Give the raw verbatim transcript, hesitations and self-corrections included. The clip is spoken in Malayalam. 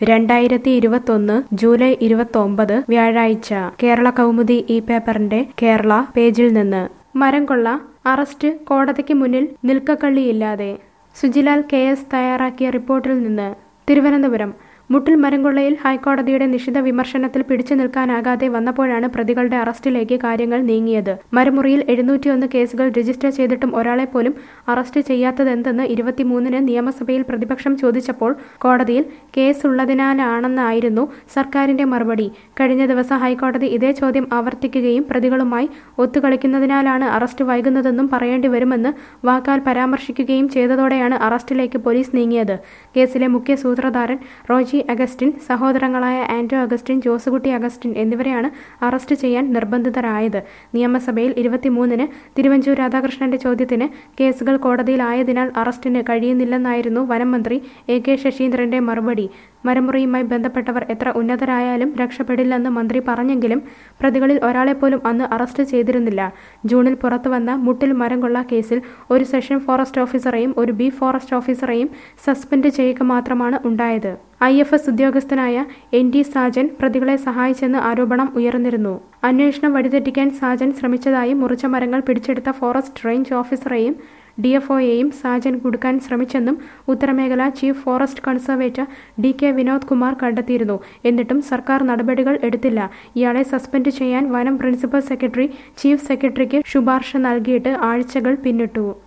രണ്ടായിരത്തി ഇരുപത്തൊന്ന് ജൂലൈ ഇരുപത്തൊമ്പത് വ്യാഴാഴ്ച കേരള കൗമുദി ഈ പേപ്പറിന്റെ കേരള പേജിൽ നിന്ന് മരം കൊള്ള അറസ്റ്റ് കോടതിക്ക് മുന്നിൽ നിൽക്കക്കള്ളിയില്ലാതെ സുജിലാൽ കെ എസ് തയ്യാറാക്കിയ റിപ്പോർട്ടിൽ നിന്ന് തിരുവനന്തപുരം മുട്ടിൽ മരംകൊള്ളയിൽ ഹൈക്കോടതിയുടെ നിശിത വിമർശനത്തിൽ പിടിച്ചു നിൽക്കാനാകാതെ വന്നപ്പോഴാണ് പ്രതികളുടെ അറസ്റ്റിലേക്ക് കാര്യങ്ങൾ നീങ്ങിയത്. മരമുറിയിൽ എഴുന്നൂറ്റിയൊന്ന് കേസുകൾ രജിസ്റ്റർ ചെയ്തിട്ടും ഒരാളെ പോലും അറസ്റ്റ് ചെയ്യാത്തതെന്തെന്ന് ഇരുപത്തിമൂന്നിന് നിയമസഭയിൽ പ്രതിപക്ഷം ചോദിച്ചപ്പോൾ കോടതിയിൽ കേസുള്ളതിനാലാണെന്നായിരുന്നു സർക്കാരിന്റെ മറുപടി. കഴിഞ്ഞ ദിവസം ഹൈക്കോടതി ഇതേ ചോദ്യം ആവർത്തിക്കുകയും പ്രതികളുമായി ഒത്തുകളിക്കുന്നതിനാലാണ് അറസ്റ്റ് വൈകുന്നതെന്നും പറയേണ്ടി വരുമെന്ന് വാക്കാൽ പരാമർശിക്കുകയും ചെയ്തതോടെയാണ് അറസ്റ്റിലേക്ക് പോലീസ് നീങ്ങിയത്. കേസിലെ മുഖ്യ സൂത്രധാരൻ റോജി അഗസ്റ്റിൻ, സഹോദരങ്ങളായ ആന്റോ അഗസ്റ്റിൻ, ജോസുകുട്ടി അഗസ്റ്റിൻ എന്നിവരെയാണ് അറസ്റ്റ് ചെയ്യാൻ നിർബന്ധിതരായത്. നിയമസഭയിൽ ഇരുപത്തിമൂന്നിന് തിരുവഞ്ചൂർ രാധാകൃഷ്ണന്റെ ചോദ്യത്തിന് കേസുകൾ കോടതിയിലായതിനാൽ അറസ്റ്റിന് കഴിയുന്നില്ലെന്നായിരുന്നു വനം മന്ത്രി എ കെ ശശീന്ദ്രന്റെ മറുപടി. മരമുറിയുമായി ബന്ധപ്പെട്ടവർ എത്ര ഉന്നതരായാലും രക്ഷപ്പെടില്ലെന്ന് മന്ത്രി പറഞ്ഞെങ്കിലും പ്രതികളിൽ ഒരാളെപ്പോലും അന്ന് അറസ്റ്റ് ചെയ്തിരുന്നില്ല. ജൂണിൽ പുറത്തുവന്ന മുട്ടിൽ മരംകൊള്ള കേസിൽ ഒരു സെഷൻ ഫോറസ്റ്റ് ഓഫീസറെയും ഒരു ബീഫ് ഫോറസ്റ്റ് ഓഫീസറെയും സസ്പെൻഡ് ചെയ്യുക മാത്രമാണ് ഉണ്ടായത്. ഐ എഫ് എസ് ഉദ്യോഗസ്ഥനായ എൻ ടി സാജൻ പ്രതികളെ സഹായിച്ചെന്ന് ആരോപണം ഉയർന്നിരുന്നു. അന്വേഷണം വഴിതെറ്റിക്കാൻ സാജൻ ശ്രമിച്ചതായും മുറിച്ച മരങ്ങൾ പിടിച്ചെടുത്ത ഫോറസ്റ്റ് റേഞ്ച് ഓഫീസറെയും ഡി എഫ് ഒയെയും സാജൻ കുടുക്കാൻ ശ്രമിച്ചെന്നും ഉത്തരമേഖല chief forest conservator D K Vinod Kumar കണ്ടെത്തിയിരുന്നു. എന്നിട്ടും സർക്കാർ നടപടികൾ എടുത്തില്ല. ഇയാളെ സസ്പെൻഡ് ചെയ്യാൻ വനം പ്രിൻസിപ്പൽ സെക്രട്ടറി ചീഫ് സെക്രട്ടറിക്ക് ശുപാർശ നൽകിയിട്ട് ആഴ്ചകൾ പിന്നിട്ടു.